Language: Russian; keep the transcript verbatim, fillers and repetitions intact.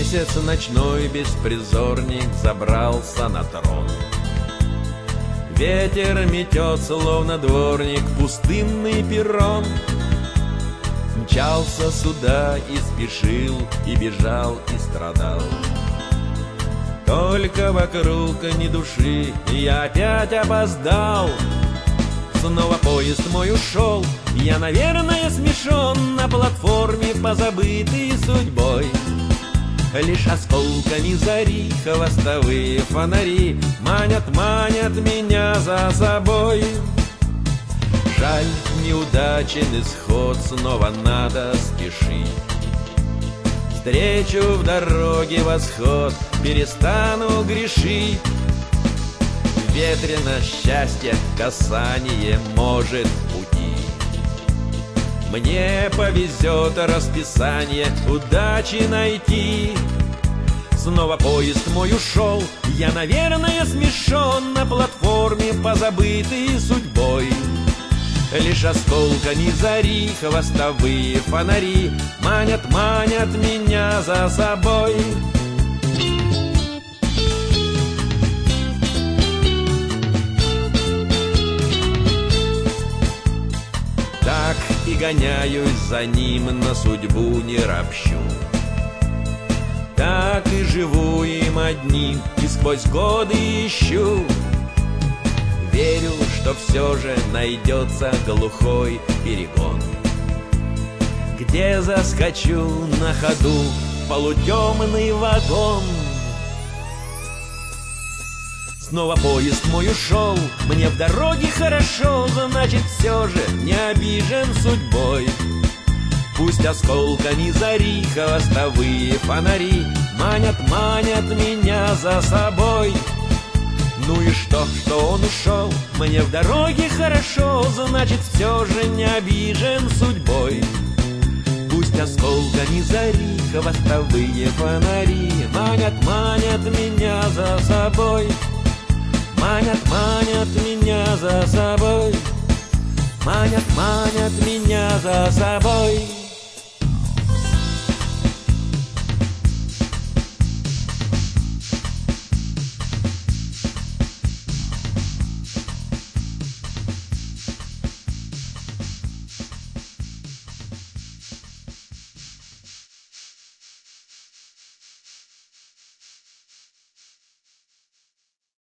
Месяц ночной беспризорник забрался на трон. Ветер метет, словно дворник, пустынный перрон. Мчался сюда и спешил, и бежал, и страдал. Только вокруг ни души, я опять опоздал. Снова поезд мой ушел, я, наверное, смешон на платформе, позабытый судьбой. Лишь осколками зари хвостовые фонари манят, манят меня за собой. Жаль, неудачен исход, снова надо спешить. Встречу в дороге восход, перестану грешить. Ветрено счастье, касание может пути. Мне повезет расписание удачи найти. Снова поезд мой ушел, я, наверное, смешон на платформе, позабытый судьбой. Лишь осколками зари хвостовые фонари манят, манят меня за собой. Так и гоняюсь за ним, на судьбу не ропщу. Так и живу им одним, и сквозь годы ищу. Верю, что все же найдется глухой перегон, где заскочу на ходу в полутемный вагон. Снова поезд мой ушел, мне в дороге хорошо, значит, все же не обижен судьбой. Пусть осколками зари хвостовые фонари манят, манят меня за собой. Ну и что, что он ушел, мне в дороге хорошо, значит, все же не обижен судьбой. Пусть осколками зари хвостовые фонари манят, манят меня за собой. Манят, манят меня за собой. Манят, манят меня за собой.